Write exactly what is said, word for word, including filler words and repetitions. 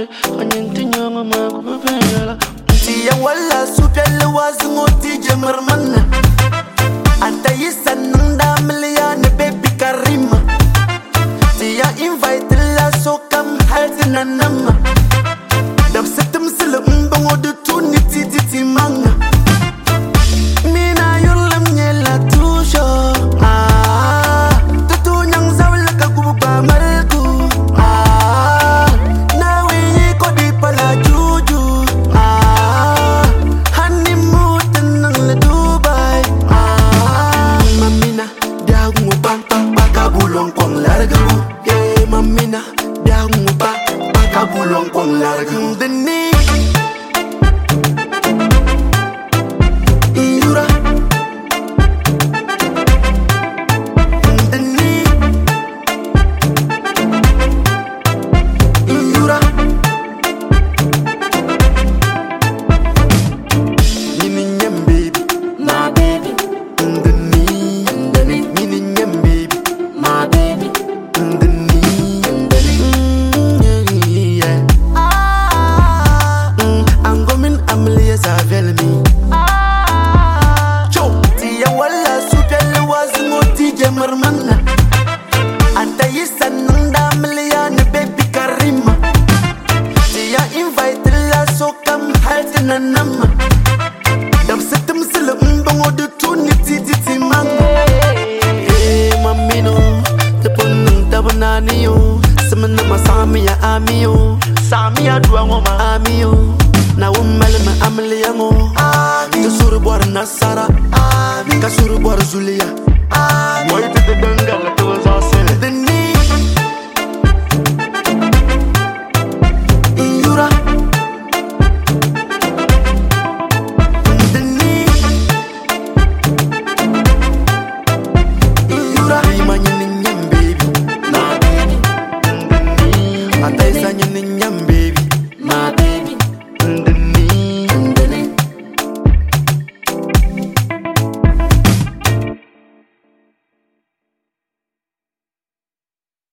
mache kanyenti nyonga makubela Tia wala supel wazngoti jemerman Anta yisa nanda miliane baby karima Tia invite la so kam haltina nama Dab setem sile mbongo de tuni titi ti manga Mina yurlam nyela toujours Ah Tutu nyang zawla ka guba malku Ah Nawe yiko di pala juju Ah Hani muten nang le Dubai Ah Mamina dagungu bang baka bulong kong largamu Yeah mamina dagungu bang baka bulong kong largamu Deni Yura Deni Yura Nini nyam baby my baby Deni Deni Nini nyam baby my baby Deni Deni Yeah Ah I'm going I'm Lias Avelmi Tia wala supel wazngoti jemerman Anta yisa nanda miliane baby karima Tia invite la so kam haltina nama Dam setem sile mbongo de tuni titi ti manga Eh mamino Te ponang tabanani yo Semena masami ya ami yo Sami ya dua ngoma Ami yo Na umele me amele yango Ami Kasuru buar nasara Ami Kasuru buar zulia